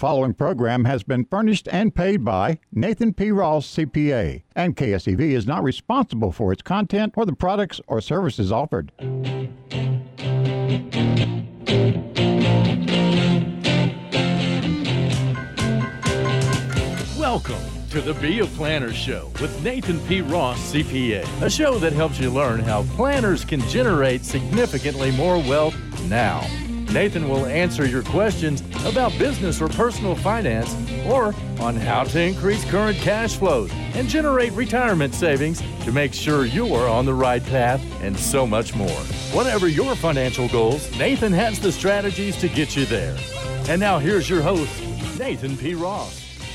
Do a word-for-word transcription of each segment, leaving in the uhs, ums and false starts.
following program has been furnished and paid by Nathan P. Ross, C P A, and K S E V is not responsible for its content or the products or services offered. Welcome to the Be a Planner Show with Nathan P. Ross, C P A, a show that helps you learn how planners can generate significantly more wealth now. Nathan will answer your questions about business or personal finance, or on how to increase current cash flows and generate retirement savings to make sure you're on the right path, and so much more. Whatever your financial goals, Nathan has the strategies to get you there. And now here's your host, Nathan P. Ross.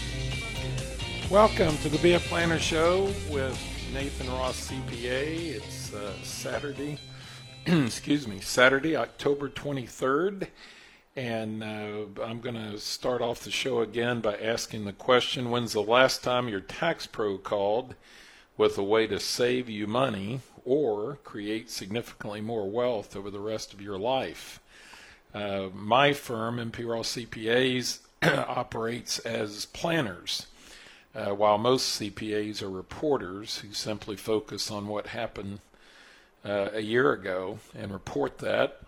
Welcome to the Be a Planner Show with Nathan Ross, C P A. It's uh, Saturday. Excuse me, Saturday, October twenty-third, and uh, I'm going to start off the show again by asking the question, when's the last time your tax pro called with a way to save you money or create significantly more wealth over the rest of your life? Uh, my firm, M P Ross C P As, operates as planners, uh, while most C P As are reporters who simply focus on what happened Uh, a year ago and report that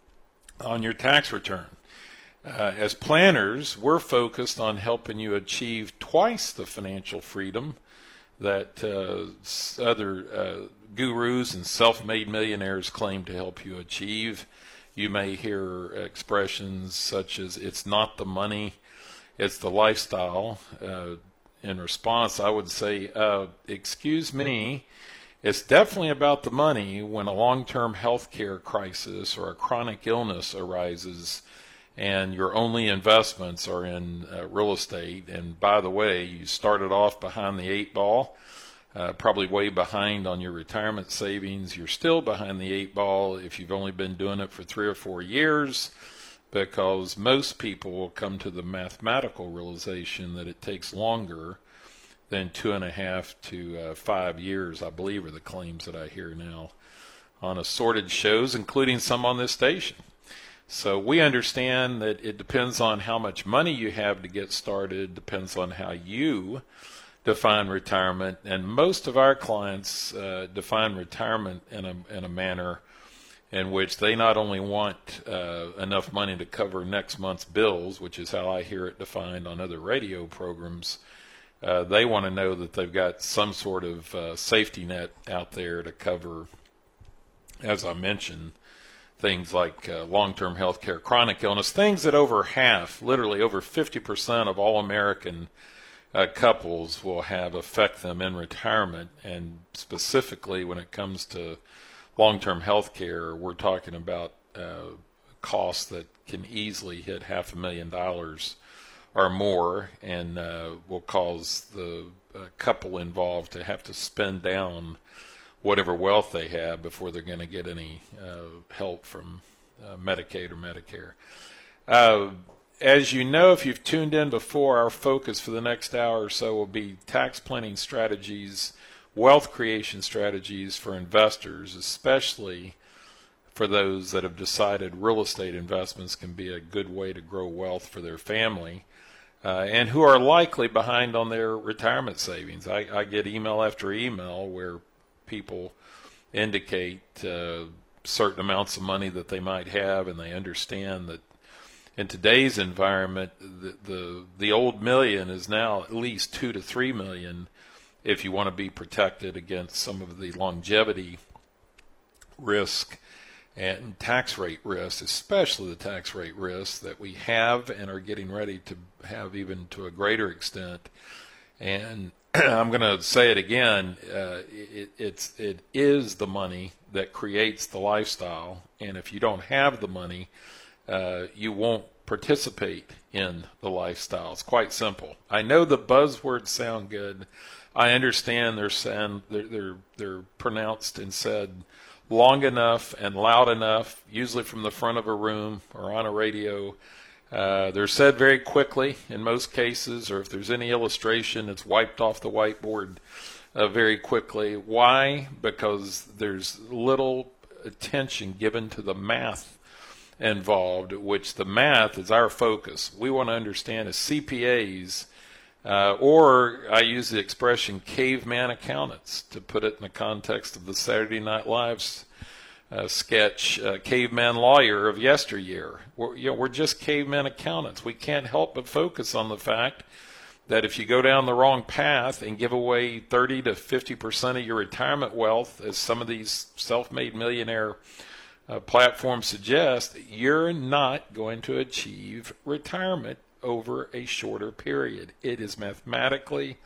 on your tax return. Uh, as planners, we're focused on helping you achieve twice the financial freedom that uh, other uh, gurus and self-made millionaires claim to help you achieve. You may hear expressions such as, it's not the money, it's the lifestyle. Uh, in response, I would say, uh, excuse me, it's definitely about the money when a long-term health care crisis or a chronic illness arises and your only investments are in uh, real estate. And by the way, you started off behind the eight ball, uh, probably way behind on your retirement savings. You're still behind the eight ball if you've only been doing it for three or four years, because most people will come to the mathematical realization that it takes longer than two and a half to uh, five years, I believe, are the claims that I hear now on assorted shows, including some on this station. So we understand that it depends on how much money you have to get started, depends on how you define retirement, and most of our clients uh, define retirement in a, in a manner in which they not only want uh, enough money to cover next month's bills, which is how I hear it defined on other radio programs. Uh, they want to know that they've got some sort of uh, safety net out there to cover, as I mentioned, things like uh, long-term health care, chronic illness, things that over half, literally over fifty percent of all American uh, couples will have affect them in retirement. And specifically when it comes to long-term health care, we're talking about uh, costs that can easily hit half a million dollars or more, and uh, will cause the uh, couple involved to have to spend down whatever wealth they have before they're going to get any uh, help from uh, Medicaid or Medicare. Uh, as you know, if you've tuned in before, our focus for the next hour or so will be tax planning strategies, wealth creation strategies for investors, especially for those that have decided real estate investments can be a good way to grow wealth for their family. Uh, and who are likely behind on their retirement savings. I, I get email after email where people indicate uh, certain amounts of money that they might have, and they understand that in today's environment, the, the, the old million is now at least two to three million if you want to be protected against some of the longevity risk and tax rate risk, especially the tax rate risk that we have and are getting ready to have even to a greater extent. And I'm going to say it again, uh, it, it's, it is the money that creates the lifestyle. And if you don't have the money, uh, you won't participate in the lifestyle. It's quite simple. I know the buzzwords sound good. I understand they're, sound, they're, they're, they're pronounced and said long enough and loud enough, usually from the front of a room or on a radio. Uh, they're said very quickly in most cases, or if there's any illustration, it's wiped off the whiteboard uh, very quickly. Why? Because there's little attention given to the math involved, which the math is our focus. We want to understand as C P As, uh, or I use the expression caveman accountants to put it in the context of the Saturday Night Live's uh, sketch, uh, Caveman Lawyer of yesteryear. We're, you know, we're just caveman accountants. We can't help but focus on the fact that if you go down the wrong path and give away thirty to fifty percent of your retirement wealth, as some of these self-made millionaire Uh, platform suggests, you're not going to achieve retirement over a shorter period. It is mathematically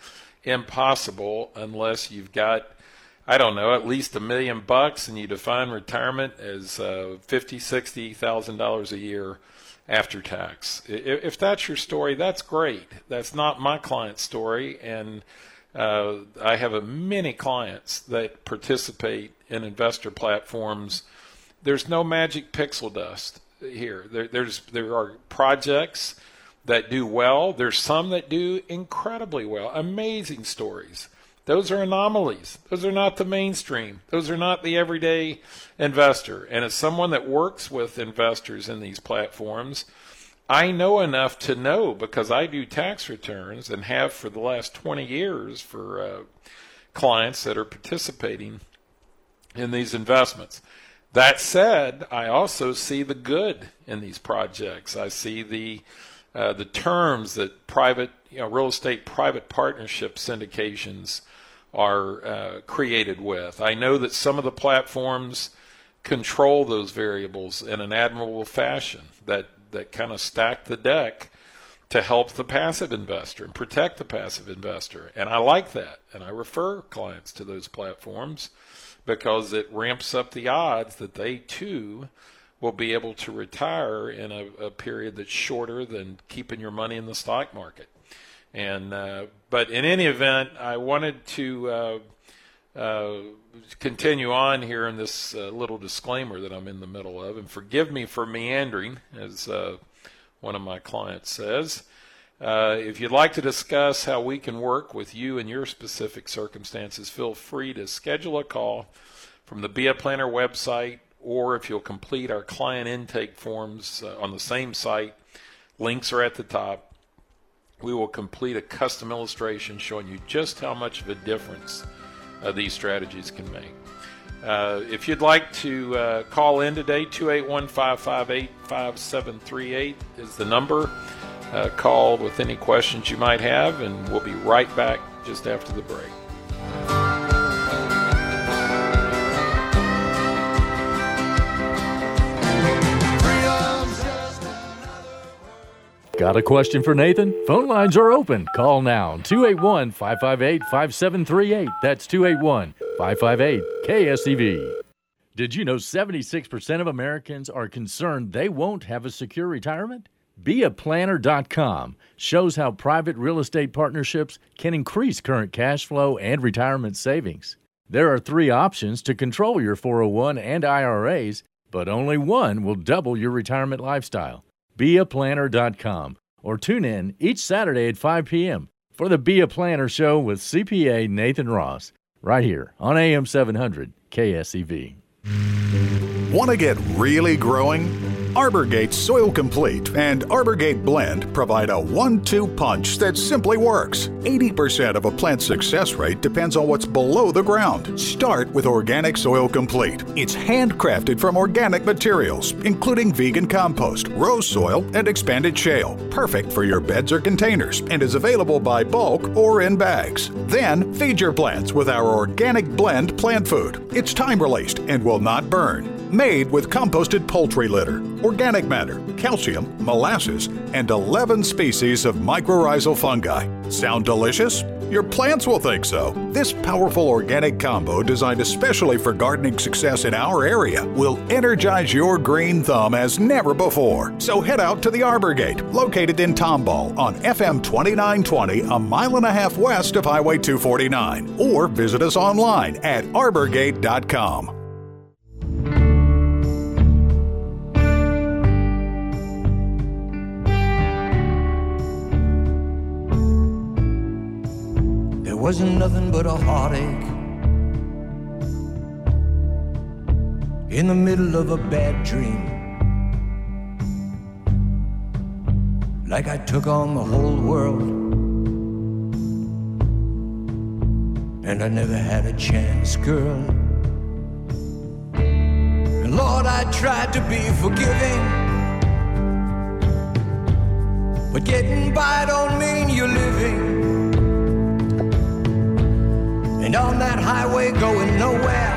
impossible unless you've got, I don't know, at least a million bucks, and you define retirement as uh, fifty, sixty thousand dollars a year after tax. If, if that's your story, that's great. That's not my client's story, and uh, I have a, many clients that participate in investor platforms. There's no magic pixel dust here. There, there's there are projects that do well. There's some that do incredibly well. Amazing stories. Those are anomalies. Those are not the mainstream. Those are not the everyday investor. And as someone that works with investors in these platforms, I know enough to know, because I do tax returns and have for the last twenty years for uh, clients that are participating in these investments. That said, I also see the good in these projects. I see the uh, the terms that private, you know, real estate private partnership syndications are uh, created with. I know that some of the platforms control those variables in an admirable fashion that, that kind of stack the deck to help the passive investor and protect the passive investor. And I like that, and I refer clients to those platforms, because it ramps up the odds that they too will be able to retire in a, a period that's shorter than keeping your money in the stock market. And uh, but in any event, I wanted to uh, uh, continue on here in this uh, little disclaimer that I'm in the middle of, and forgive me for meandering, as uh, one of my clients says. Uh, if you'd like to discuss how we can work with you in your specific circumstances, feel free to schedule a call from the Be a Planner website, or if you'll complete our client intake forms uh, on the same site, links are at the top. We will complete a custom illustration showing you just how much of a difference uh, these strategies can make. Uh, if you'd like to uh, call in today, two eight one, five five eight, five seven three eight is the number. Uh, call with any questions you might have, and we'll be right back just after the break. Got a question for Nathan? Phone lines are open. Call now, two eight one, five five eight, five seven three eight. That's two eight one, five five eight, K S E V. Did you know seventy-six percent of Americans are concerned they won't have a secure retirement? Be a planner dot com shows how private real estate partnerships can increase current cash flow and retirement savings. There are three options to control your four oh one and I R As, but only one will double your retirement lifestyle. Be a planner dot com, or tune in each Saturday at five p.m. for the Be a Planner Show with C P A Nathan Ross, right here on A M seven hundred K S E V. Want to get really growing? ArborGate Soil Complete and ArborGate Blend provide a one two punch that simply works. eighty percent of a plant's success rate depends on what's below the ground. Start with Organic Soil Complete. It's handcrafted from organic materials, including vegan compost, rose soil, and expanded shale. Perfect for your beds or containers, and is available by bulk or in bags. Then feed your plants with our Organic Blend plant food. It's time-released and will not burn. Made with composted poultry litter, organic matter, calcium, molasses, and eleven species of mycorrhizal fungi. Sound delicious? Your plants will think so. This powerful organic combo, designed especially for gardening success in our area, will energize your green thumb as never before. So head out to the ArborGate, located in Tomball on F M twenty-nine twenty, a mile and a half west of Highway two forty-nine, or visit us online at arbor gate dot com. Wasn't nothing but a heartache in the middle of a bad dream. like I took on the whole world. And I never had a chance, girl. And Lord, I tried to be forgiving, but getting by don't mean you're living. And on that highway going nowhere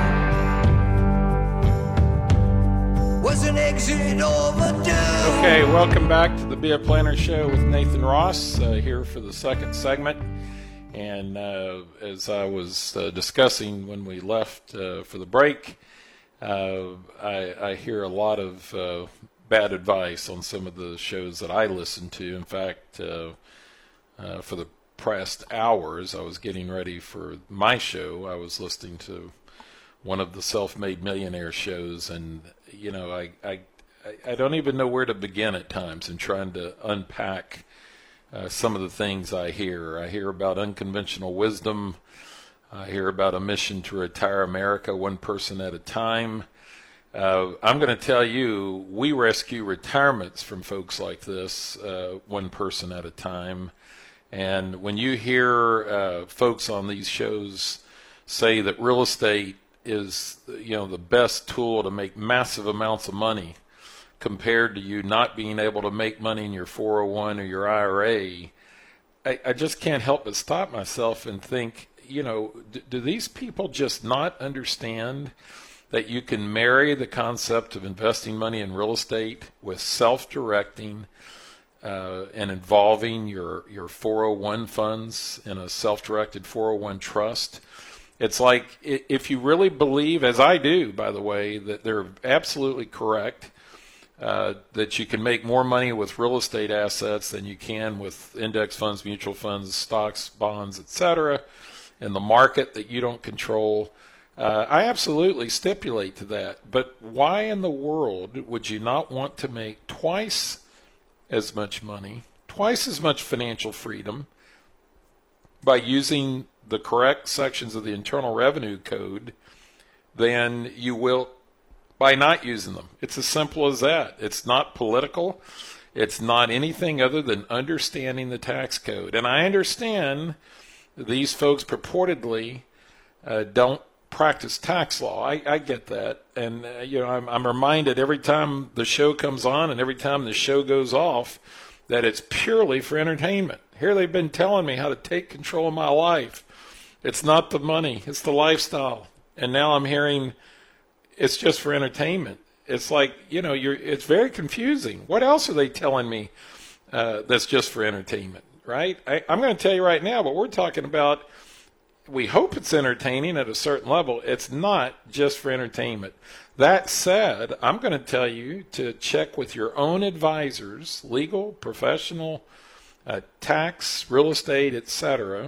was an exit overdue. Okay, welcome back to the Be a Planner Show with Nathan Ross, uh, here for the second segment. And uh, as I was uh, discussing when we left uh, for the break, uh, I, I hear a lot of uh, bad advice on some of the shows that I listen to. In fact, uh, uh, for the past hours, I was getting ready for my show. I was listening to one of the Self-Made Millionaire shows, and you know, I, I I don't even know where to begin at times in trying to unpack uh, some of the things I hear. I hear about unconventional wisdom. I hear about a mission to retire America one person at a time. Uh, I'm going to tell you, we rescue retirements from folks like this, uh, one person at a time. And when you hear uh, folks on these shows say that real estate is, you know, the best tool to make massive amounts of money compared to you not being able to make money in your four oh one or your I R A, I, I just can't help but stop myself and think, you know, do, do these people just not understand that you can marry the concept of investing money in real estate with self-directing uh, and involving your, your four oh one funds in a self-directed four oh one trust? It's like, if you really believe, as I do, by the way, that they're absolutely correct, uh, that you can make more money with real estate assets than you can with index funds, mutual funds, stocks, bonds, et cetera, in the market that you don't control, uh, I absolutely stipulate to that. But why in the world would you not want to make twice as much money, twice as much financial freedom by using the correct sections of the Internal Revenue Code than you will by not using them? It's as simple as that. It's not political. It's not anything other than understanding the tax code. And I understand these folks purportedly uh, don't practice tax law. I, I get that. And, uh, you know, I'm, I'm reminded every time the show comes on and every time the show goes off that it's purely for entertainment. Here they've been telling me how to take control of my life. It's not the money, it's the lifestyle. And now I'm hearing it's just for entertainment. It's like, you know, you're. It's very confusing. What else are they telling me uh, that's just for entertainment, right? I, I'm going to tell you right now, but we're talking about, we hope it's entertaining at a certain level. It's not just for entertainment. That said, I'm going to tell you to check with your own advisors, legal, professional, uh, tax, real estate, et cetera,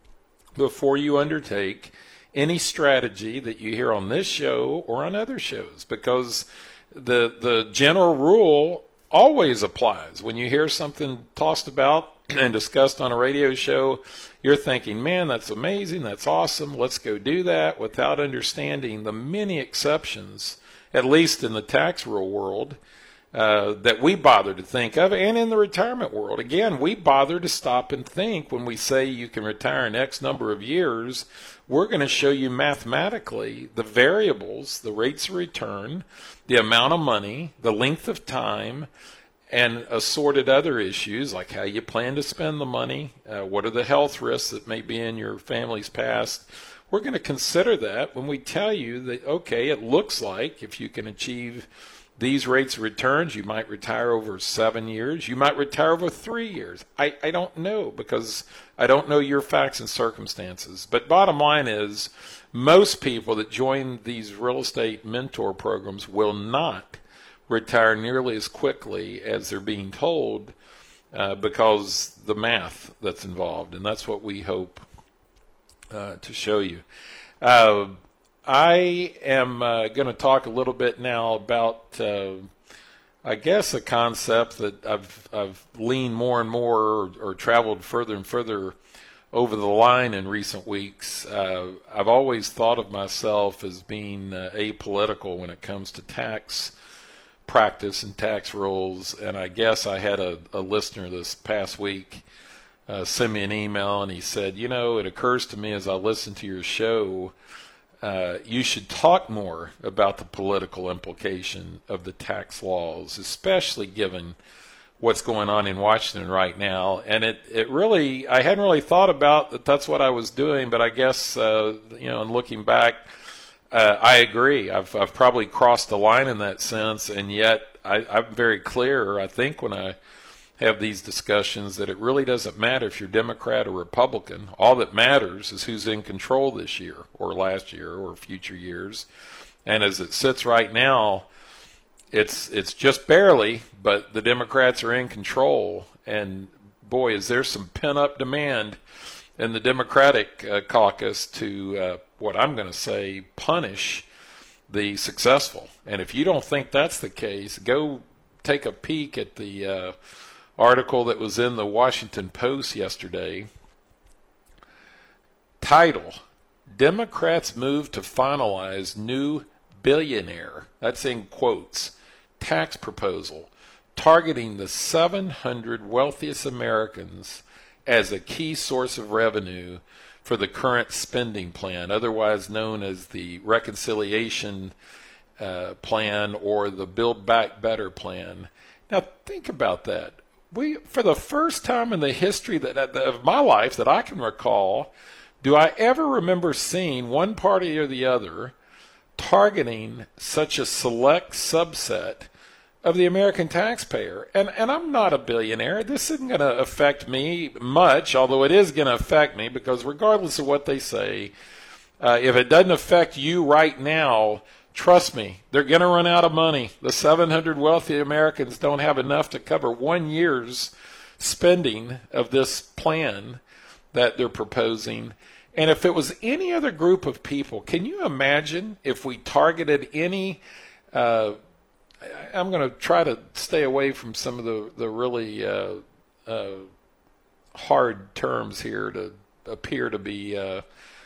before you undertake any strategy that you hear on this show or on other shows, because the the general rule always applies. When you hear something tossed about and discussed on a radio show, you're thinking, man, that's amazing, that's awesome, let's go do that, without understanding the many exceptions, at least in the tax rule world, Uh, that we bother to think of, and in the retirement world. Again, we bother to stop and think when we say you can retire in X number of years. We're going to show you mathematically the variables, the rates of return, the amount of money, the length of time, and assorted other issues like how you plan to spend the money, uh, what are the health risks that may be in your family's past. We're going to consider that when we tell you that, okay, it looks like if you can achieve these rates of returns, you might retire over seven years. You might retire over three years. I, I don't know, because I don't know your facts and circumstances. But bottom line is, most people that join these real estate mentor programs will not retire nearly as quickly as they're being told uh, because the math that's involved. And that's what we hope uh, to show you. Uh, I am uh, going to talk a little bit now about, uh, I guess, a concept that I've I've leaned more and more, or, or traveled further and further over the line in recent weeks. Uh, I've always thought of myself as being uh, apolitical when it comes to tax practice and tax rules. And I guess I had a, a listener this past week uh, send me an email, and he said, you know, it occurs to me as I listen to your show, uh, you should talk more about the political implication of the tax laws, especially given what's going on in Washington right now. And it, it really, I hadn't really thought about that that's what I was doing, but I guess, uh, you know, in looking back, uh, I agree. I've, I've probably crossed the line in that sense, and yet I, I'm very clear, I think, when I have these discussions, that it really doesn't matter if you're Democrat or Republican. All that matters is who's in control this year or last year or future years. And as it sits right now, It's it's just barely, but the Democrats are in control. And boy, is there some pent-up demand in the Democratic uh, caucus to, uh, what I'm going to say, punish the successful. And if you don't think that's the case, go take a peek at the uh, article that was in the Washington Post yesterday. Title, Democrats move to finalize new billionaire, that's in quotes, tax proposal targeting the seven hundred wealthiest Americans as a key source of revenue for the current spending plan, otherwise known as the reconciliation uh, plan or the Build Back Better plan. Now think about that. We, for the first time in the history that, of my life that I can recall, do I ever remember seeing one party or the other targeting such a select subset of the American taxpayer. And and I'm not a billionaire. This isn't going to affect me much, although it is going to affect me, because regardless of what they say, uh, if it doesn't affect you right now, trust me, they're going to run out of money. The seven hundred wealthy Americans don't have enough to cover one year's spending of this plan that they're proposing. And if it was any other group of people, can you imagine if we targeted any, uh, I'm going to try to stay away from some of the, the really uh, uh, hard terms here to appear to be uh,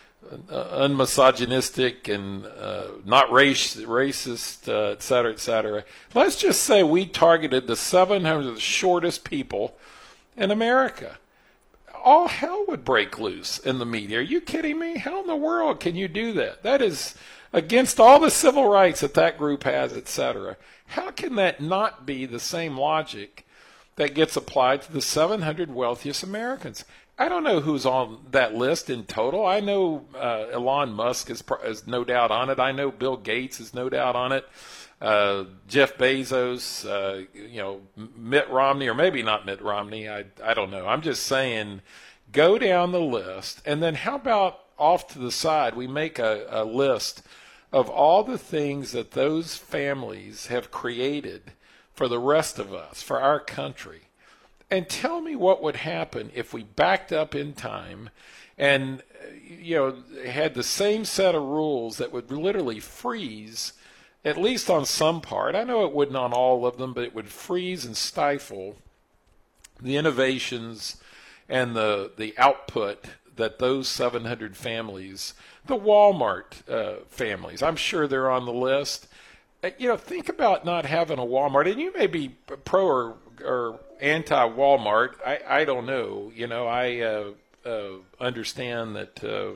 unmisogynistic and uh, not race, racist, uh, et cetera, et cetera. Let's just say we targeted the seven hundred shortest people in America. All hell would break loose in the media. Are you kidding me? How in the world can you do that? That is against all the civil rights that that group has, et cetera. How can that not be the same logic that gets applied to the seven hundred wealthiest Americans? I don't know who's on that list in total. I know uh, Elon Musk is, is no doubt on it. I know Bill Gates is no doubt on it. Uh, Jeff Bezos, uh, you know, Mitt Romney, or maybe not Mitt Romney. I, I don't know. I'm just saying, go down the list. And then how about off to the side, we make a, a list of all the things that those families have created for the rest of us, for our country. And tell me what would happen if we backed up in time and, you know, had the same set of rules that would literally freeze, at least on some part. I know it wouldn't on all of them, but it would freeze and stifle the innovations and the the output that those seven hundred families, the Walmart uh, families, I'm sure they're on the list. You know, think about not having a Walmart, and you may be pro or, or anti-Walmart. I, I don't know. You know, I uh, uh, understand that, uh,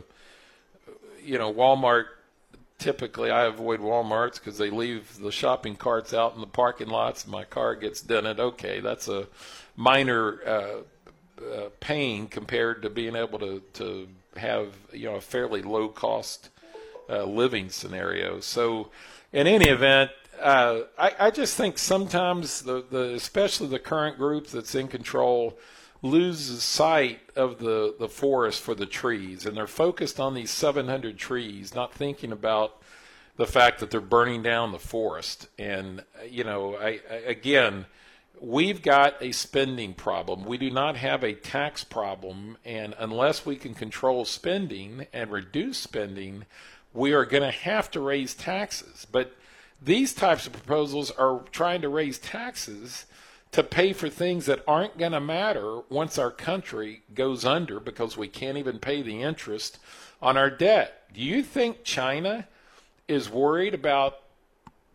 you know, Walmart, typically I avoid Walmarts because they leave the shopping carts out in the parking lots and my car gets dented. Okay, that's a minor uh, uh, pain compared to being able to, to have, you know, a fairly low-cost uh, living scenario. So in any event, uh, I, I just think sometimes, the, the especially the current group that's in control, loses sight of the, the forest for the trees, and they're focused on these seven hundred trees, not thinking about the fact that they're burning down the forest. And, you know, I, I, again, we've got a spending problem. We do not have a tax problem, and unless we can control spending and reduce spending, we are going to have to raise taxes. But these types of proposals are trying to raise taxes to pay for things that aren't going to matter once our country goes under because we can't even pay the interest on our debt. Do you think China is worried about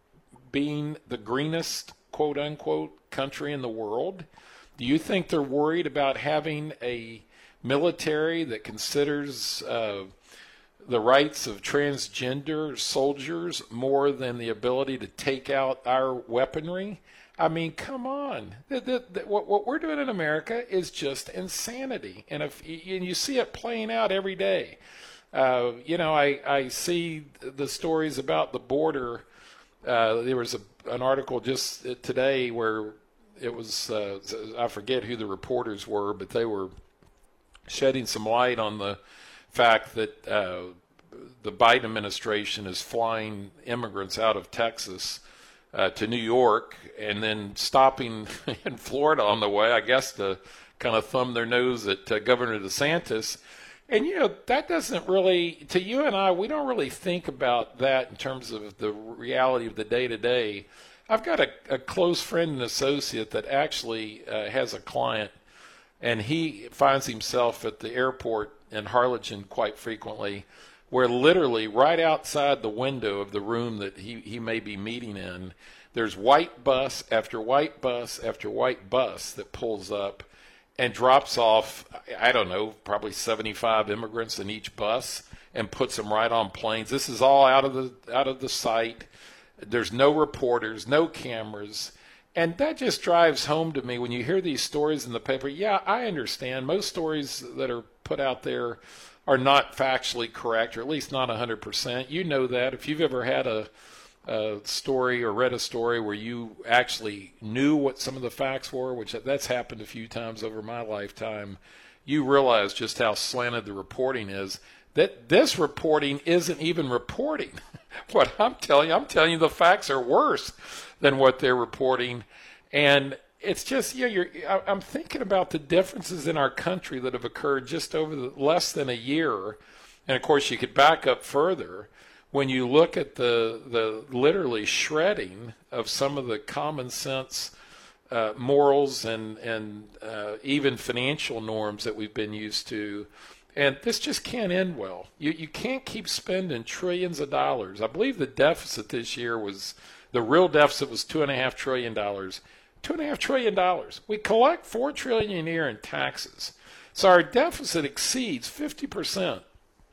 being the greenest, quote unquote, country in the world? Do you think they're worried about having a military that considers uh, the rights of transgender soldiers more than the ability to take out our weaponry? I mean, come on. The, the, the, what, what we're doing in America is just insanity. And if and you see it playing out every day. Uh, you know, I, I see the stories about the border. Uh, there was a, an article just today where it was, uh, I forget who the reporters were, but they were shedding some light on the fact that uh, the Biden administration is flying immigrants out of Texas uh, to New York and then stopping in Florida on the way, I guess, to kind of thumb their nose at uh, Governor DeSantis. And, you know, that doesn't really, to you and I, we don't really think about that in terms of the reality of the day-to-day. I've got a, a close friend and associate that actually uh, has a client, and he finds himself at the airport in Harlingen quite frequently, where literally right outside the window of the room that he, he may be meeting in, there's white bus after white bus after white bus that pulls up and drops off, I don't know, probably seventy-five immigrants in each bus and puts them right on planes. This is all out of the out of the site. There's no reporters, no cameras. And that just drives home to me when you hear these stories in the paper. Yeah, I understand. Most stories that are put out there are not factually correct, or at least not one hundred percent. You know that. If you've ever had a, a story or read a story where you actually knew what some of the facts were, which that's happened a few times over my lifetime, you realize just how slanted the reporting is. That this reporting isn't even reporting. What I'm telling you, I'm telling you the facts are worse than what they're reporting. And it's just, you know, you're, I'm thinking about the differences in our country that have occurred just over the, less than a year. And of course, you could back up further when you look at the, the literally shredding of some of the common sense uh, morals and, and uh, even financial norms that we've been used to. And this just can't end well. You you can't keep spending trillions of dollars. I believe the deficit this year was, the real deficit was two and a half trillion dollars. Two and a half trillion dollars. We collect four trillion a year in taxes. So our deficit exceeds fifty percent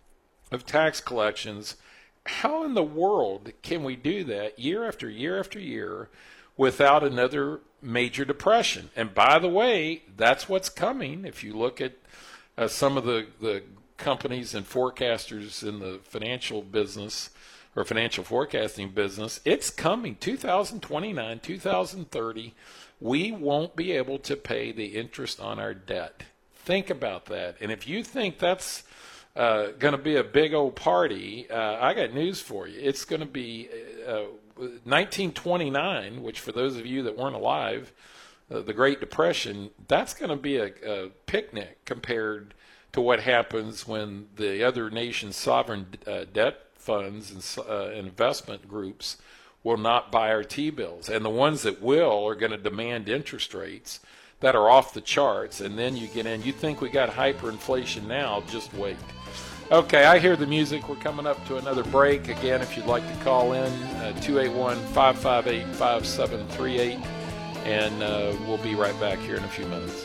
of tax collections. How in the world can we do that year after year after year without another major depression? And by the way, that's what's coming. If you look at Uh, some of the, the companies and forecasters in the financial business or financial forecasting business, it's coming. two thousand twenty-nine, two thousand thirty, we won't be able to pay the interest on our debt. Think about that. And if you think that's uh, going to be a big old party, uh, I got news for you. It's going to be uh, nineteen twenty-nine, which for those of you that weren't alive, Uh, the Great Depression, that's going to be a, a picnic compared to what happens when the other nation's sovereign uh, debt funds and uh, investment groups will not buy our T-bills. And the ones that will are going to demand interest rates that are off the charts. And then you get in, you think we got hyperinflation now, just wait. Okay, I hear the music. We're coming up to another break. Again, if you'd like to call in, uh, two eight one, five five eight, five seven three eight. And uh, we'll be right back here in a few minutes.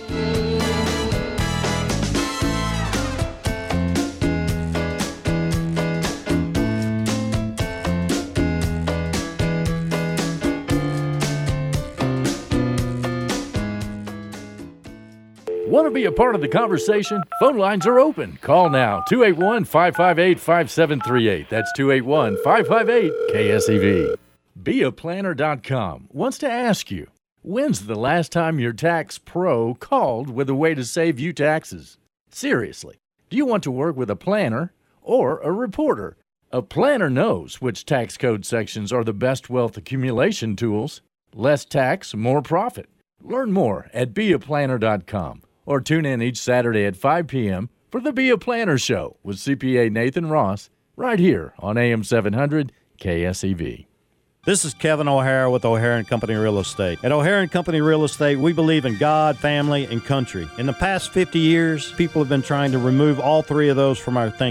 Want to be a part of the conversation? Phone lines are open. Call now, two eight one, five five eight, five seven three eight. That's two eight one, five five eight, K S E V. be a planner dot com wants to ask you, when's the last time your tax pro called with a way to save you taxes? Seriously, do you want to work with a planner or a reporter? A planner knows which tax code sections are the best wealth accumulation tools. Less tax, more profit. Learn more at be a planner dot com or tune in each Saturday at five p.m. for the Be a Planner Show with C P A Nathan Ross right here on A M seven hundred K S E V. This is Kevin O'Hara with O'Hara and Company Real Estate. At O'Hara and Company Real Estate, we believe in God, family, and country. In the past fifty years, people have been trying to remove all three of those from our thinking.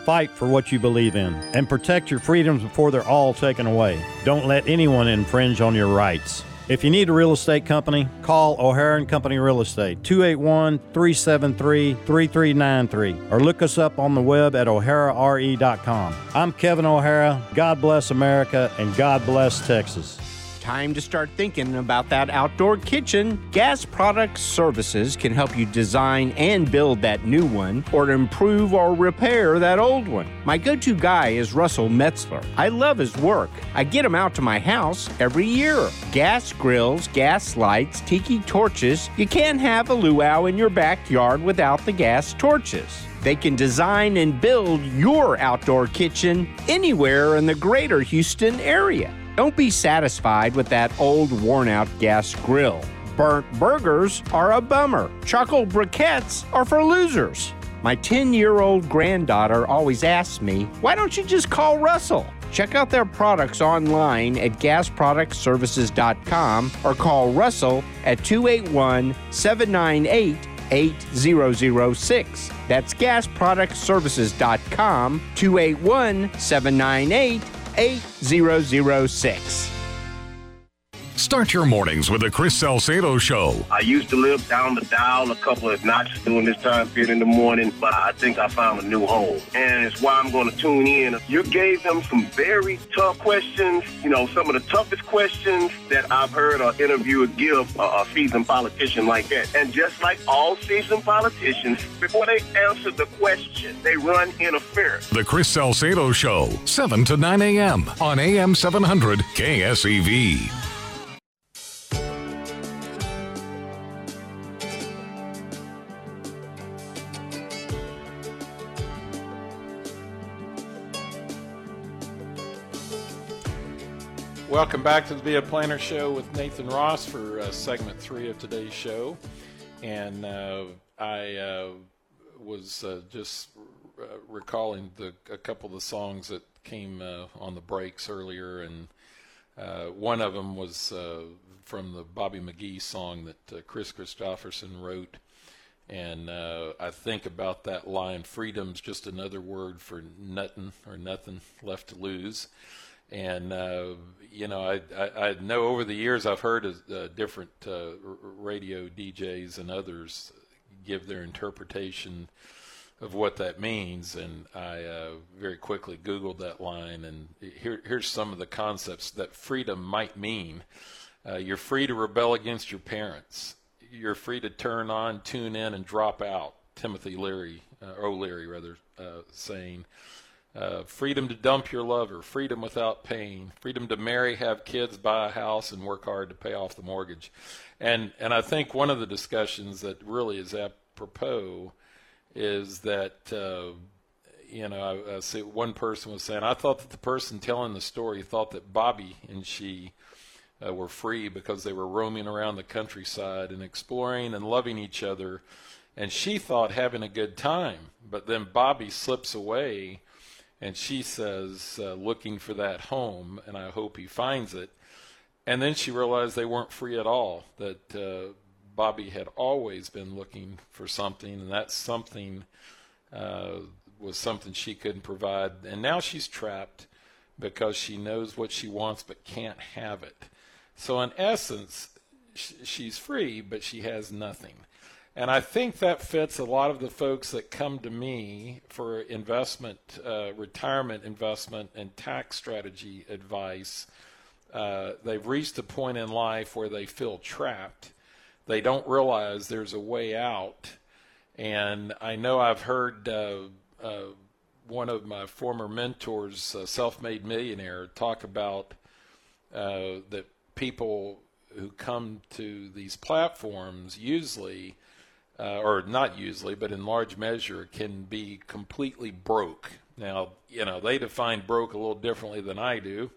Fight for what you believe in and protect your freedoms before they're all taken away. Don't let anyone infringe on your rights. If you need a real estate company, call O'Hara and Company Real Estate, two eight one, three seven three, three three nine three, or look us up on the web at o'hara r e dot com. I'm Kevin O'Hara. God bless America, and God bless Texas. Time to start thinking about that outdoor kitchen. Gas Product Services can help you design and build that new one or improve or repair that old one. My go-to guy is Russell Metzler. I love his work. I get him out to my house every year. Gas grills, gas lights, tiki torches. You can't have a luau in your backyard without the gas torches. They can design and build your outdoor kitchen anywhere in the greater Houston area. Don't be satisfied with that old worn-out gas grill. Burnt burgers are a bummer. Charcoal briquettes are for losers. My ten-year-old granddaughter always asks me, why don't you just call Russell? Check out their products online at gas product services dot com or call Russell at two eight one, seven nine eight, eight zero zero six. That's gas product services dot com, two eight one, seven nine eight, eight zero zero six. Start your mornings with the Chris Salcedo Show. I used to live down the dial a couple of notches during this time period in the morning, but I think I found a new home. And it's why I'm going to tune in. You gave them some very tough questions, you know, some of the toughest questions that I've heard an interviewer give a, a seasoned politician like that. And just like all seasoned politicians, before they answer the question, they run interference. The Chris Salcedo Show, seven to nine a.m. on A M seven hundred K S E V. Welcome back to the Be a Planner Show with Nathan Ross for uh, segment three of today's show. And uh, I uh, was uh, just uh, recalling the, a couple of the songs that came uh, on the breaks earlier. And uh, one of them was uh, from the Bobby McGee song that uh, Chris Christopherson wrote. And uh, I think about that line, freedom's just another word for nothing or nothing left to lose. And, uh, you know, I, I, I know over the years I've heard uh, different uh, radio D Js and others give their interpretation of what that means. And I uh, very quickly Googled that line. And here, here's some of the concepts that freedom might mean. Uh, you're free to rebel against your parents. You're free to turn on, tune in, and drop out. Timothy Leary, uh, O'Leary rather, uh, saying. Uh, freedom to dump your lover, freedom without pain, freedom to marry, have kids, buy a house, and work hard to pay off the mortgage. And and I think one of the discussions that really is apropos is that, uh, you know, I, I see one person was saying, I thought that the person telling the story thought that Bobby and she uh, were free because they were roaming around the countryside and exploring and loving each other. And she thought having a good time. But then Bobby slips away. And she says, uh, looking for that home, and I hope he finds it. And then she realized they weren't free at all, that uh, Bobby had always been looking for something, and that something uh, was something she couldn't provide. And now she's trapped because she knows what she wants but can't have it. So in essence, sh- she's free, but she has nothing. And I think that fits a lot of the folks that come to me for investment, uh, retirement investment, and tax strategy advice. Uh, they've reached a point in life where they feel trapped. They don't realize there's a way out. And I know I've heard uh, uh, one of my former mentors, a self-made millionaire, talk about uh, that people who come to these platforms usually Uh, or not usually, but in large measure, can be completely broke. Now, you know, they define broke a little differently than I do.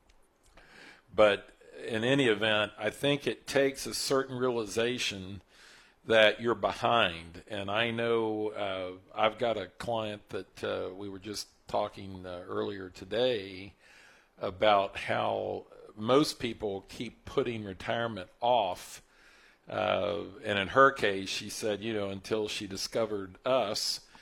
But in any event, I think it takes a certain realization that you're behind. And I know uh, I've got a client that uh, we were just talking uh, earlier today about how most people keep putting retirement off. Uh, and in her case, she said, you know, until she discovered us,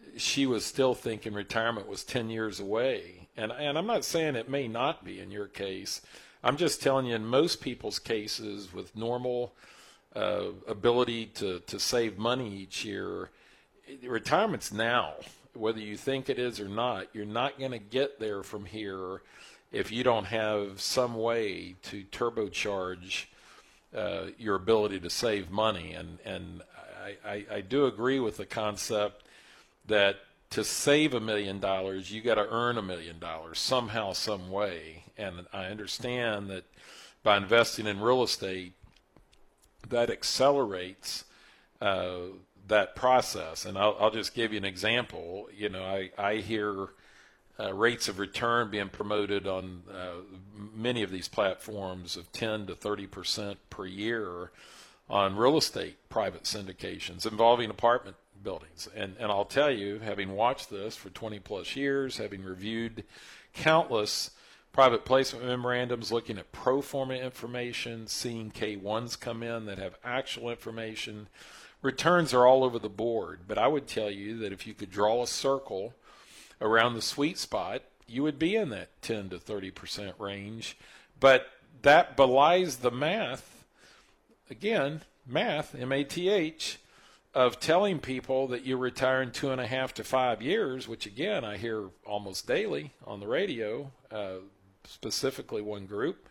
she was still thinking retirement was ten years away. And, and I'm not saying it may not be in your case. I'm just telling you, in most people's cases with normal uh, ability to, to save money each year, retirement's now. Whether you think it is or not, you're not going to get there from here if you don't have some way to turbocharge uh, your ability to save money. And, and I, I, I do agree with the concept that to save a million dollars, you got to earn a million dollars somehow, some way. And I understand that by investing in real estate, that accelerates uh, that process. And I'll, I'll just give you an example. You know, I, I hear uh, rates of return being promoted on uh, many of these platforms of ten to thirty percent per year on real estate private syndications involving apartment buildings. And, and I'll tell you, having watched this for twenty plus years, having reviewed countless private placement memorandums, looking at pro forma information, seeing K ones come in that have actual information, returns are all over the board. But I would tell you that if you could draw a circle around the sweet spot, you would be in that ten to thirty percent range. But that belies the math, again, math, M A T H, of telling people that you retire in two and a half to five years, which again I hear almost daily on the radio, uh, specifically one group,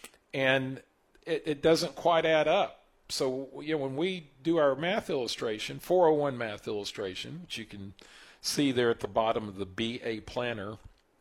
and it, it doesn't quite add up. So you know, when we do our math illustration, four oh one math illustration, which you can see there at the bottom of the B A planner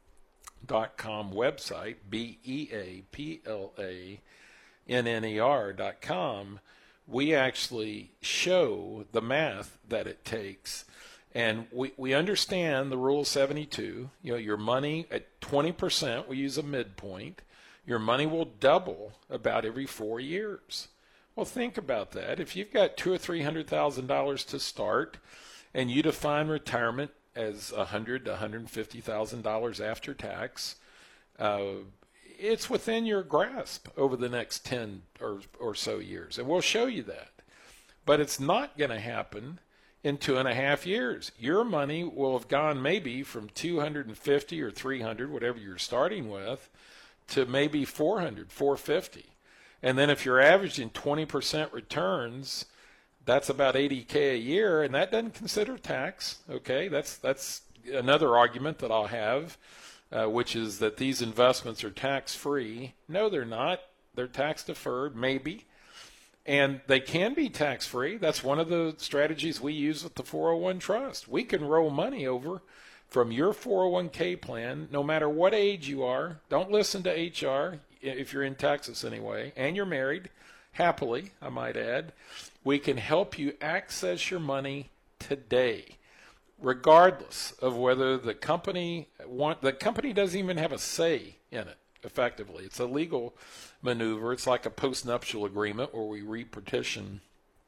dot com website, B E A P L A N N E R dot com, we actually show the math that it takes. And we, we understand the rule of seventy-two. You know, your money at twenty percent, we use a midpoint, your money will double about every four years. Well, think about that. If you've got two or three hundred thousand dollars to start, and you define retirement as a hundred to one hundred fifty thousand dollars after tax, uh, it's within your grasp over the next ten or, or so years, and we'll show you that. But it's not going to happen in two and a half years. Your money will have gone maybe from two hundred fifty or three hundred, whatever you're starting with, to maybe four hundred, four fifty. And then if you're averaging twenty percent returns, that's about eighty K a year, and that doesn't consider tax. Okay, that's that's another argument that I'll have, uh, which is that these investments are tax-free. No, they're not. They're tax-deferred, maybe. And they can be tax-free. That's one of the strategies we use with the four oh one trust. We can roll money over from your four oh one K plan, no matter what age you are. Don't listen to H R if you're in Texas anyway, and you're married, happily, I might add. We can help you access your money today, regardless of whether the company want. The company doesn't even have a say in it. Effectively, it's a legal maneuver. It's like a postnuptial agreement where we repartition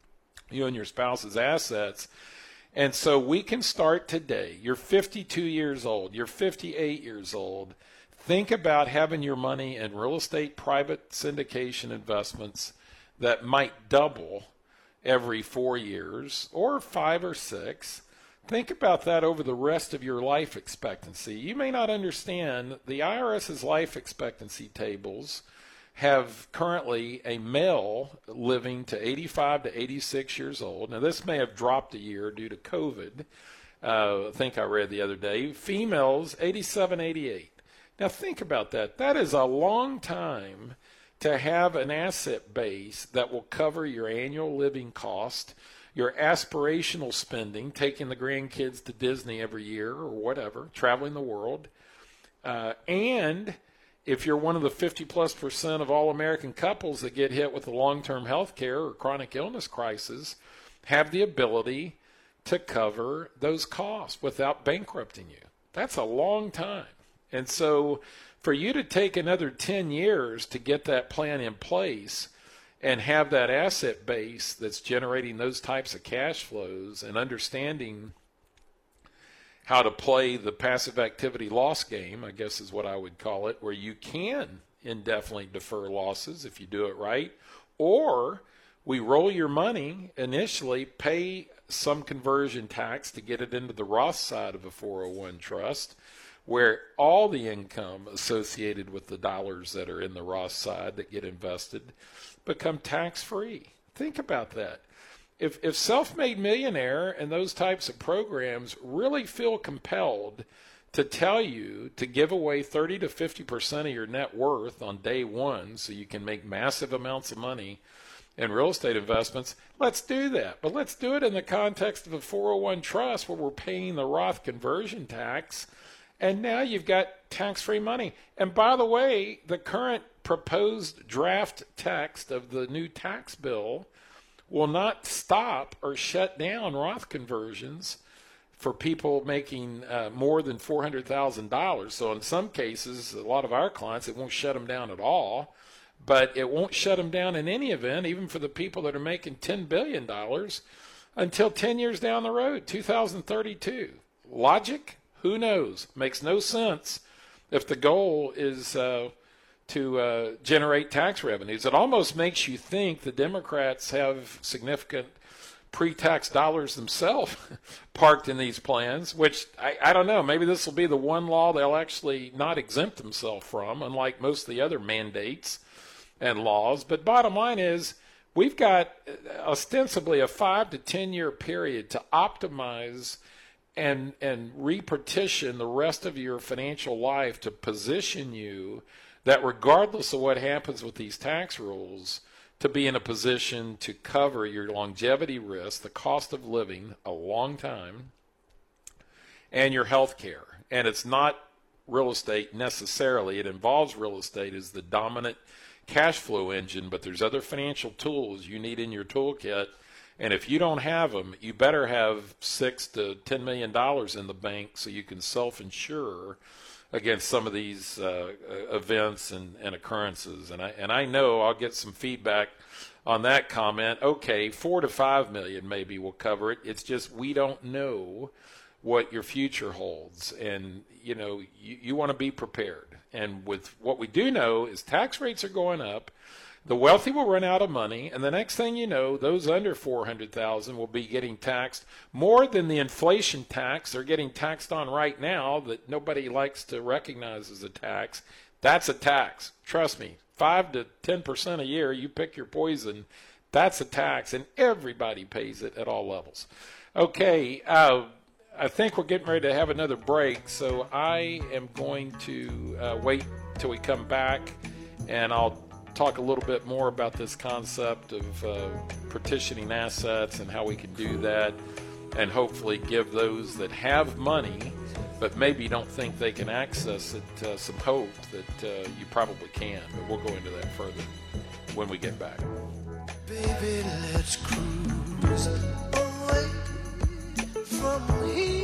you and your spouse's assets. And so we can start today. You're fifty-two years old. You're fifty-eight years old. Think about having your money in real estate private syndication investments that might double every four years or five or six. Think about that over the rest of your life expectancy. You may not understand the IRS's life expectancy tables have currently a male living to eighty-five to eighty-six years old. Now, this may have dropped a year due to COVID. Uh, I think I read the other day. Females, eighty-seven, eighty-eight. Now, think about that. That is a long time to have an asset base that will cover your annual living cost, your aspirational spending, taking the grandkids to Disney every year or whatever, traveling the world. Uh, and if you're one of the fifty plus percent of all American couples that get hit with a long-term health care or chronic illness crisis, have the ability to cover those costs without bankrupting you. That's a long time. And so for you to take another ten years to get that plan in place and have that asset base that's generating those types of cash flows and understanding how to play the passive activity loss game, I guess is what I would call it, where you can indefinitely defer losses if you do it right, or we roll your money initially, pay some conversion tax to get it into the Roth side of a four oh one trust, where all the income associated with the dollars that are in the Roth side that get invested become tax-free. Think about that. If, if Self-Made Millionaire and those types of programs really feel compelled to tell you to give away thirty to fifty percent of your net worth on day one so you can make massive amounts of money in real estate investments, let's do that. But let's do it in the context of a four oh one trust where we're paying the Roth conversion tax, and now you've got tax-free money. And by the way, the current proposed draft text of the new tax bill will not stop or shut down Roth conversions for people making uh, more than four hundred thousand dollars. So in some cases, a lot of our clients, it won't shut them down at all. But it won't shut them down in any event, even for the people that are making ten billion dollars, until ten years down the road, two thousand thirty-two. Logic? Who knows? Makes no sense if the goal is uh, to uh, generate tax revenues. It almost makes you think the Democrats have significant pre-tax dollars themselves parked in these plans, which I, I don't know. Maybe this will be the one law they'll actually not exempt themselves from, unlike most of the other mandates and laws. But bottom line is, we've got ostensibly a five to ten year period to optimize and and repartition the rest of your financial life to position you that regardless of what happens with these tax rules, to be in a position to cover your longevity risk, the cost of living a long time, and your health care. And it's not real estate necessarily. It involves real estate as the dominant cash flow engine, but there's other financial tools you need in your toolkit, and if you don't have them, you better have six to ten million dollars in the bank so you can self-insure against some of these uh, events and, and occurrences. And I and I know I'll get some feedback on that comment. Okay, four to five million maybe will cover it. It's just we don't know what your future holds, and you know you, you want to be prepared. And with what we do know is tax rates are going up, the wealthy will run out of money, and the next thing you know, those under four hundred thousand will be getting taxed more than the inflation tax they're getting taxed on right now that nobody likes to recognize as a tax. That's a tax. Trust me, five to ten percent a year, you pick your poison, that's a tax, and everybody pays it at all levels. Okay, uh, I think we're getting ready to have another break, so I am going to uh, wait till we come back, and I'll talk a little bit more about this concept of uh, partitioning assets and how we can do that, and hopefully give those that have money but maybe don't think they can access it uh, some hope that uh, you probably can. But we'll go into that further when we get back. Baby, let's cruise away from here.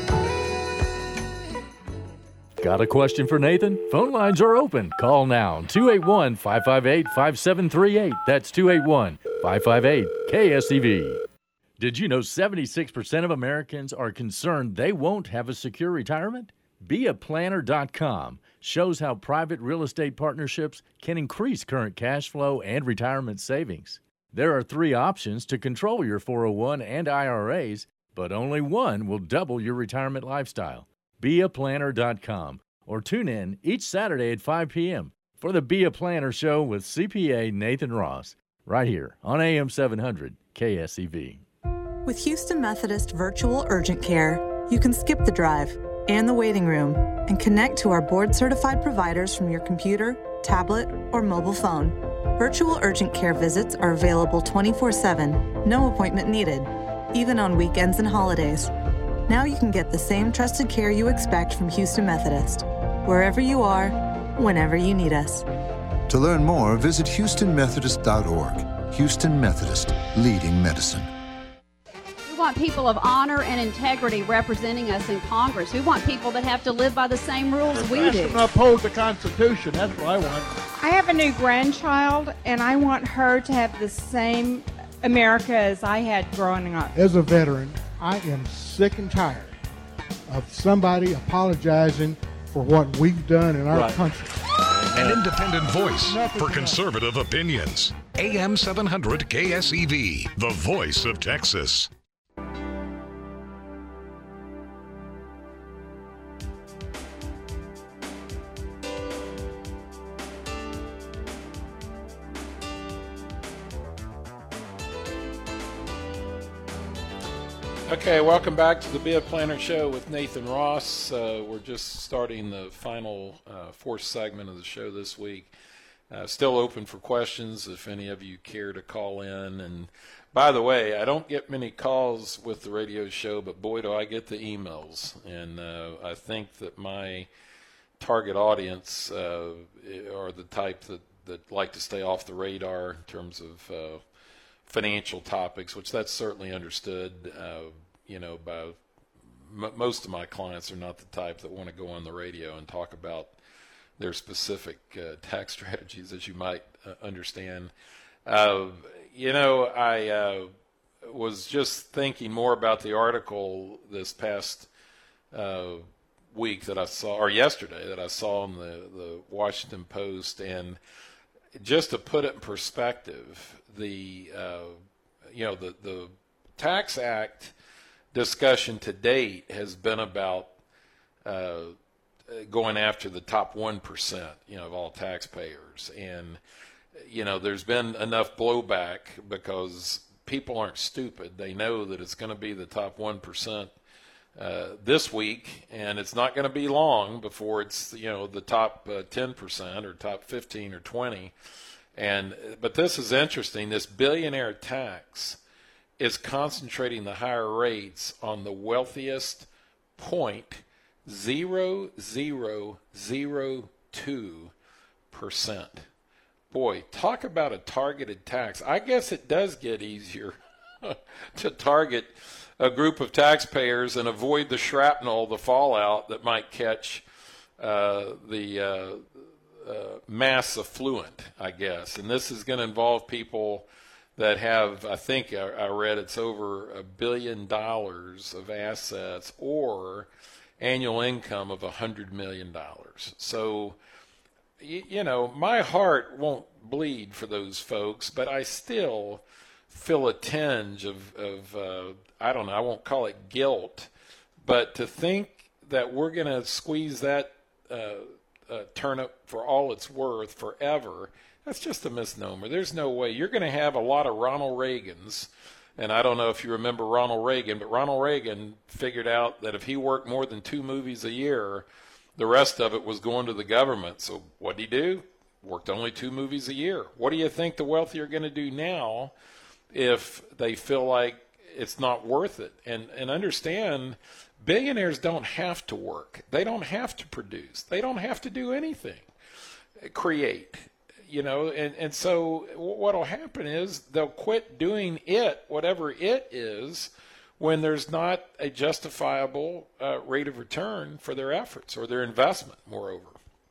Got a question for Nathan? Phone lines are open. Call now, two eight one, five five eight, five seven three eight. That's two eight one, five five eight, K S E V. Did you know seventy-six percent of Americans are concerned they won't have a secure retirement? be a planner dot com shows how private real estate partnerships can increase current cash flow and retirement savings. There are three options to control your four oh one and I R As, but only one will double your retirement lifestyle. be a planner dot com or tune in each Saturday at five p.m. for the Be a Planner Show with C P A Nathan Ross, right here on A M seven hundred K S E V. With Houston Methodist Virtual Urgent Care, you can skip the drive and the waiting room and connect to our board-certified providers from your computer, tablet, or mobile phone. Virtual urgent care visits are available twenty-four seven, no appointment needed, even on weekends and holidays. Now you can get the same trusted care you expect from Houston Methodist, wherever you are, whenever you need us. To learn more, visit houston methodist dot org. Houston Methodist, leading medicine. We want people of honor and integrity representing us in Congress. We want people that have to live by the same rules we do. Uphold the Constitution. That's what I want. I have a new grandchild, and I want her to have the same America as I had growing up. As a veteran, I am sick and tired of somebody apologizing for what we've done in our right. country. An independent voice for conservative opinions. A M seven hundred K S E V, the voice of Texas. Okay, welcome back to the Be a Planner Show with Nathan Ross. Uh, we're just starting the final uh, fourth segment of the show this week. Uh, still open for questions if any of you care to call in. And by the way, I don't get many calls with the radio show, but boy, do I get the emails. And uh, I think that my target audience uh, are the type that, that like to stay off the radar in terms of uh, financial topics, which that's certainly understood. Uh, you know, by m- most of my clients are not the type that want to go on the radio and talk about their specific uh, tax strategies, as you might uh, understand. Uh, you know, I uh, was just thinking more about the article this past uh, week that I saw, or yesterday that I saw in the, the Washington Post, and just to put it in perspective, the uh, you know the the Tax Act discussion to date has been about uh, going after the top one percent, you know, of all taxpayers, and you know there's been enough blowback because people aren't stupid. They know that it's going to be the top one percent uh, this week, and it's not going to be long before it's you know the top uh, ten percent or top fifteen or twenty. And but this is interesting. This billionaire tax is concentrating the higher rates on the wealthiest point zero zero zero two percent. Boy, talk about a targeted tax. I guess it does get easier to target a group of taxpayers and avoid the shrapnel, the fallout that might catch uh, the uh, uh, mass affluent, I guess. And this is going to involve people that have, I think I, I read it's over a billion dollars of assets or annual income of a hundred million dollars. So, you, you know, my heart won't bleed for those folks, but I still feel a tinge of, of uh, I don't know, I won't call it guilt, but to think that we're going to squeeze that uh, uh, turnip for all it's worth forever, that's just a misnomer. There's no way. You're going to have a lot of Ronald Reagans, and I don't know if you remember Ronald Reagan, but Ronald Reagan figured out that if he worked more than two movies a year, the rest of it was going to the government. So what did he do? Worked only two movies a year. What do you think the wealthy are going to do now if they feel like it's not worth it? And and understand, billionaires don't have to work. They don't have to produce. They don't have to do anything. Create. You know, and, and so what will happen is they'll quit doing it, whatever it is, when there's not a justifiable uh, rate of return for their efforts or their investment, moreover.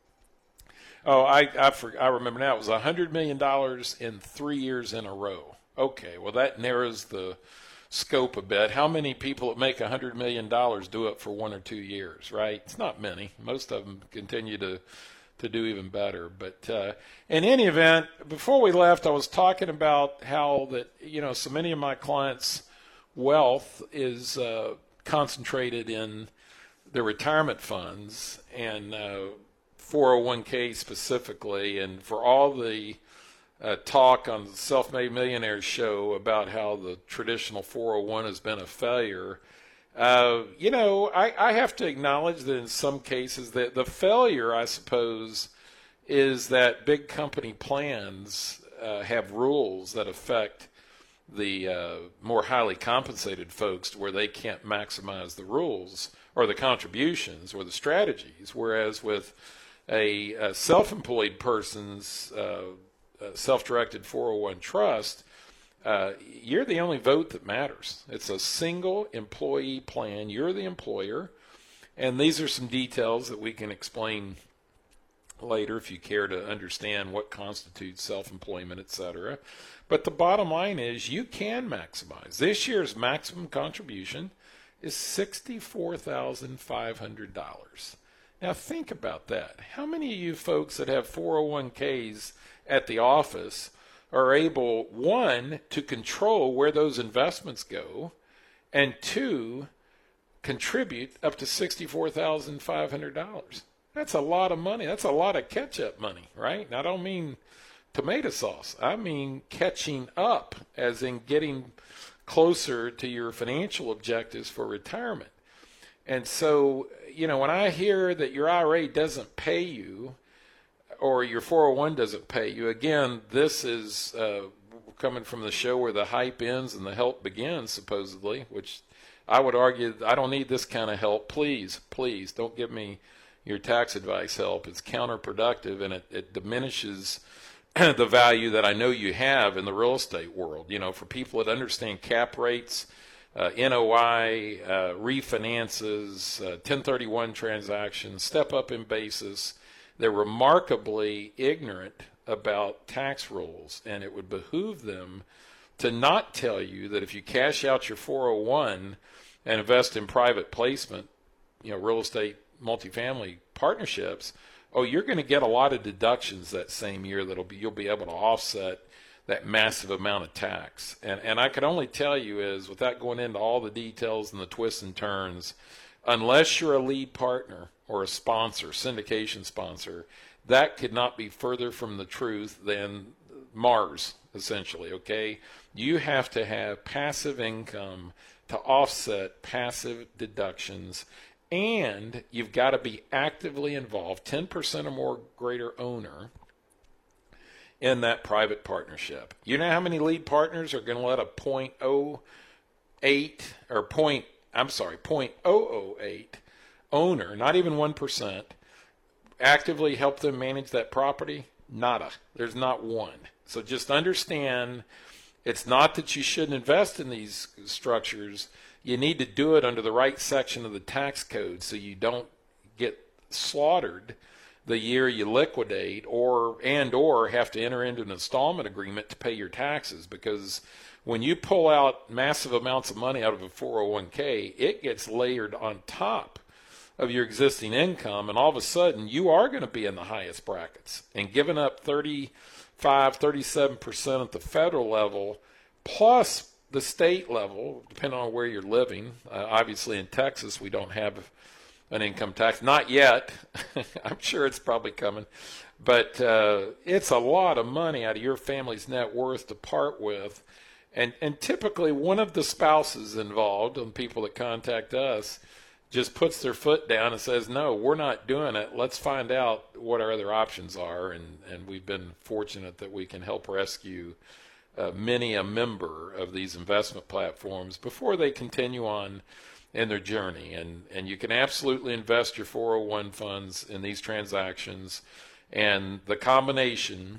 Oh, I I, for, I remember now. It was one hundred million dollars in three years in a row. Okay, well, that narrows the scope a bit. How many people that make one hundred million dollars do it for one or two years, right? It's not many. Most of them continue to to do even better. But uh, in any event, before we left, I was talking about how that, you know, so many of my clients' wealth is uh, concentrated in their retirement funds and uh, four oh one k specifically. And for all the uh, talk on the Self-Made Millionaires show about how the traditional four oh one has been a failure, Uh, you know, I, I have to acknowledge that in some cases that the failure, I suppose, is that big company plans uh, have rules that affect the uh, more highly compensated folks to where they can't maximize the rules or the contributions or the strategies, whereas with a, a self-employed person's uh, uh, self-directed four oh one trust, Uh, you're the only vote that matters. It's a single employee plan. You're the employer. And these are some details that we can explain later if you care to understand what constitutes self-employment, et cetera. But the bottom line is you can maximize. This year's maximum contribution is sixty-four thousand five hundred dollars. Now think about that. How many of you folks that have four oh one k's at the office are able, one, to control where those investments go, and two, contribute up to sixty-four thousand five hundred dollars? That's a lot of money. That's a lot of catch-up money, right? And I don't mean tomato sauce. I mean catching up, as in getting closer to your financial objectives for retirement. And so, you know, when I hear that your I R A doesn't pay you or your four oh one doesn't pay you, again, this is uh, coming from the show where the hype ends and the help begins, supposedly, which I would argue I don't need this kind of help. Please, please don't give me your tax advice help. It's counterproductive, and it, it diminishes the value that I know you have in the real estate world. You know, for people that understand cap rates, uh, N O I, uh, refinances, uh, ten thirty-one transactions, step up in basis, they're remarkably ignorant about tax rules, and it would behoove them to not tell you that if you cash out your four oh one and invest in private placement, you know, real estate multifamily partnerships, oh, you're going to get a lot of deductions that same year that'll be, you'll be able to offset that massive amount of tax. And and I can only tell you is, without going into all the details and the twists and turns, unless you're a lead partner or a sponsor, syndication sponsor, that could not be further from the truth than Mars, essentially, okay? You have to have passive income to offset passive deductions, and you've got to be actively involved, ten percent or more greater owner in that private partnership. You know how many lead partners are going to let a point oh eight or point, I'm sorry, point oh oh eight owner, not even one percent, actively help them manage that property? Nada. There's not one. So just understand, it's not that you shouldn't invest in these structures. You need to do it under the right section of the tax code so you don't get slaughtered the year you liquidate, or and or have to enter into an installment agreement to pay your taxes. Because when you pull out massive amounts of money out of a four oh one k, it gets layered on top of your existing income, and all of a sudden you are going to be in the highest brackets. And giving up thirty-five, thirty-seven percent at the federal level, plus the state level, depending on where you're living. Uh, obviously in Texas we don't have an income tax, not yet. I'm sure it's probably coming, but uh, it's a lot of money out of your family's net worth to part with. And and typically one of the spouses involved, and people that contact us, just puts their foot down and says, no, we're not doing it. Let's find out what our other options are. And, and we've been fortunate that we can help rescue Uh, many a member of these investment platforms before they continue on in their journey. And, and you can absolutely invest your four oh one funds in these transactions. And the combination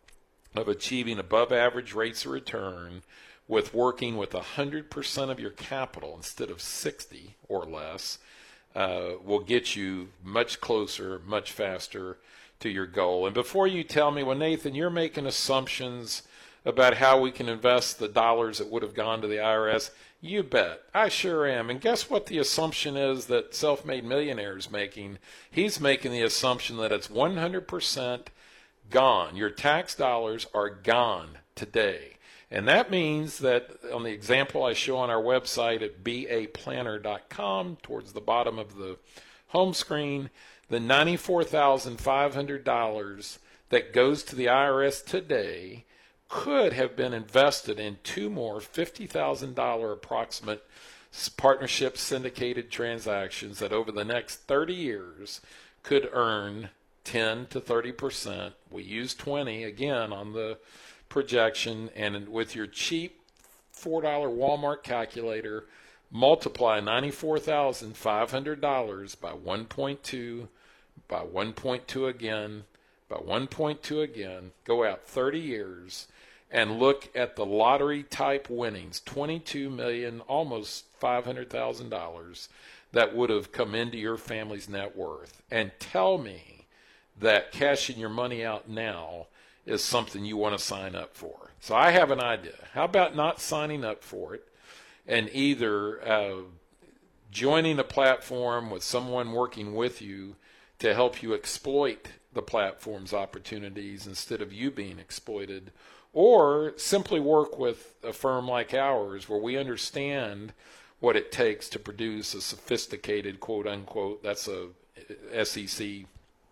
of achieving above average rates of return with working with one hundred percent of your capital instead of sixty or less uh, will get you much closer, much faster to your goal. And before you tell me, well, Nathan, you're making assumptions about how we can invest the dollars that would have gone to the I R S, you bet. I sure am. And guess what the assumption is that Self-Made Millionaire is making? He's making the assumption that it's one hundred percent gone. Your tax dollars are gone today. And that means that on the example I show on our website at b a planner dot com, towards the bottom of the home screen, the ninety-four thousand five hundred dollars that goes to the I R S today could have been invested in two more fifty thousand dollars approximate partnership syndicated transactions that over the next thirty years could earn ten to thirty percent. We use twenty again on the projection, and with your cheap four dollar Walmart calculator, multiply ninety-four thousand five hundred dollars by one point two, by one point two again, by one point two again, go out thirty years, and look at the lottery type winnings, twenty-two million dollars, almost five hundred thousand dollars that would have come into your family's net worth. And tell me that cashing your money out now is something you want to sign up for. So I have an idea. How about not signing up for it and either uh, joining a platform with someone working with you to help you exploit the platform's opportunities instead of you being exploited, or simply work with a firm like ours where we understand what it takes to produce a sophisticated, quote unquote, that's a S E C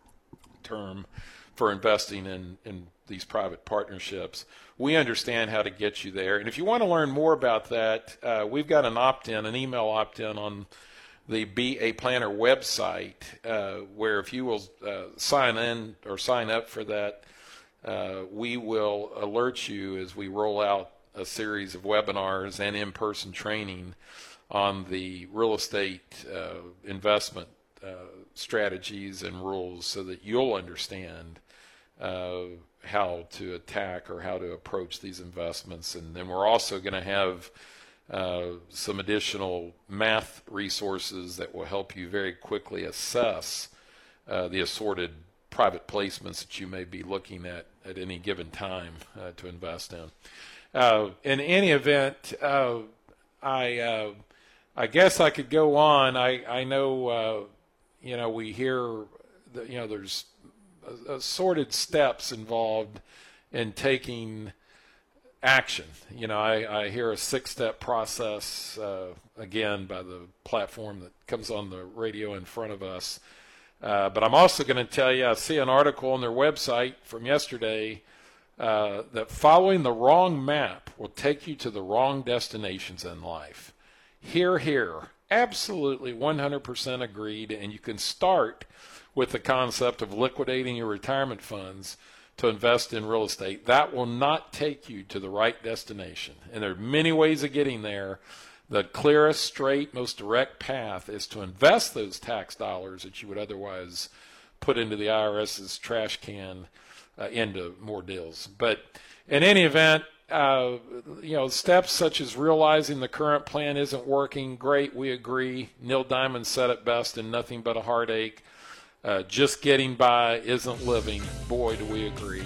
term for investing in, in these private partnerships. We understand how to get you there. And if you want to learn more about that, uh, we've got an opt-in, an email opt-in on the Be a Planner website, uh, where if you will uh, sign in or sign up for that, uh, we will alert you as we roll out a series of webinars and in-person training on the real estate uh, investment uh, strategies and rules, so that you'll understand uh, how to attack or how to approach these investments. And then we're also going to have uh, some additional math resources that will help you very quickly assess uh, the assorted private placements that you may be looking at at any given time uh, to invest in. Uh, in any event, uh, I uh, I guess I could go on. I I know uh, you know we hear that, you know there's assorted steps involved in taking action. You know, I, I hear a six-step process uh, again by the platform that comes on the radio in front of us. Uh, but I'm also going to tell you, I see an article on their website from yesterday uh, that following the wrong map will take you to the wrong destinations in life. Hear, hear. Absolutely one hundred percent agreed. And you can start with the concept of liquidating your retirement funds to invest in real estate. That will not take you to the right destination. And there are many ways of getting there. The clearest, straight, most direct path is to invest those tax dollars that you would otherwise put into the IRS's trash can uh, into more deals. But in any event, uh, you know, steps such as realizing the current plan isn't working, great, we agree. Neil Diamond said it best in Nothing But a Heartache. Uh, just getting by isn't living. Boy, do we agree.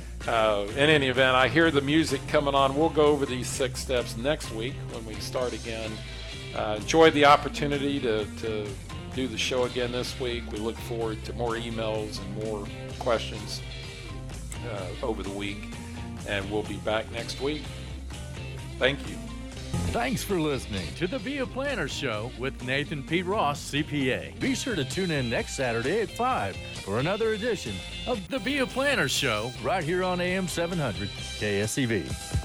Uh, in any event, I hear the music coming on. We'll go over these six steps next week when we start again. Uh, enjoyed the opportunity to, to do the show again this week. We look forward to more emails and more questions uh, over the week. And we'll be back next week. Thank you. Thanks for listening to the Be a Planner Show with Nathan P. Ross, C P A. Be sure to tune in next Saturday at five for another edition of the Be a Planner Show right here on A M seven hundred K S E V.